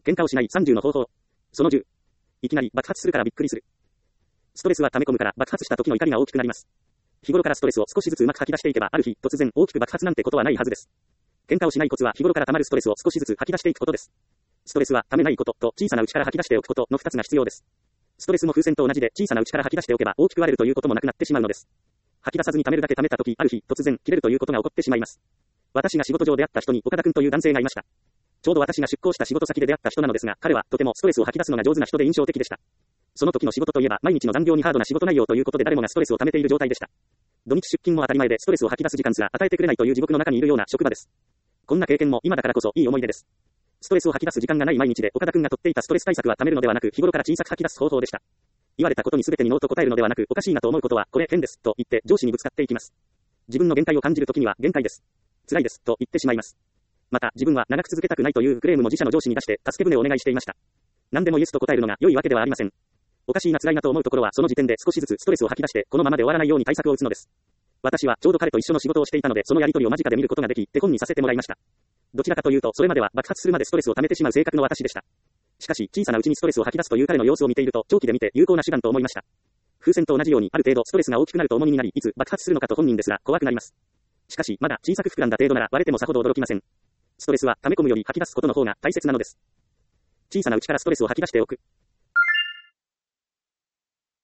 喧嘩をしない30の方法。その10。いきなり爆発するからびっくりする。ストレスは溜め込むから爆発した時の怒りが大きくなります。日頃からストレスを少しずつうまく吐き出していけば、ある日突然大きく爆発なんてことはないはずです。喧嘩をしないコツは日頃から溜まるストレスを少しずつ吐き出していくことです。ストレスは溜めないことと小さなうちから吐き出しておくことの2つが必要です。ストレスも風船と同じで小さなうちから吐き出しておけば大きく割れるということもなくなってしまうのです。吐き出さずに溜めるだけ溜めた時、ある日突然切れるということが起こってしまいます。私が仕事上で会った人に岡田くんという男性がいました。ちょうど私が出向した仕事先で出会った人なのですが、彼はとてもストレスを吐き出すのが上手な人で印象的でした。その時の仕事といえば毎日の残業にハードな仕事内容ということで誰もがストレスを溜めている状態でした。土日出勤も当たり前でストレスを吐き出す時間すら与えてくれないという地獄の中にいるような職場です。こんな経験も今だからこそいい思い出です。ストレスを吐き出す時間がない毎日で岡田くんが取っていたストレス対策は溜めるのではなく日頃から小さく吐き出す方法でした。言われたことに全てにノーと答えるのではなくおかしいなと思うことはこれ変ですと言って上司にぶつかっていきます。自分の限界を感じるときには限界です。辛いですと言ってしまいます。また自分は長く続けたくないというクレームも自社の上司に出して助け舟をお願いしていました。何でもイエスと答えるのが良いわけではありません。おかしいな辛いなと思うところはその時点で少しずつストレスを吐き出してこのままで終わらないように対策を打つのです。私はちょうど彼と一緒の仕事をしていたのでそのやりとりを間近で見ることができ手本にさせてもらいました。どちらかというとそれまでは爆発するまでストレスを溜めてしまう性格の私でした。しかし小さなうちにストレスを吐き出すという彼の様子を見ていると長期で見て有効な手段と思いました。風船と同じようにある程度ストレスが大きくなると重荷になりいつ爆発するのかと本人ですら怖くなります。しかしまだ小さく膨らんだ程度なら割れてもさほど驚きません。ストレスは溜め込むより吐き出すことの方が大切なのです。小さなうちからストレスを吐き出しておく。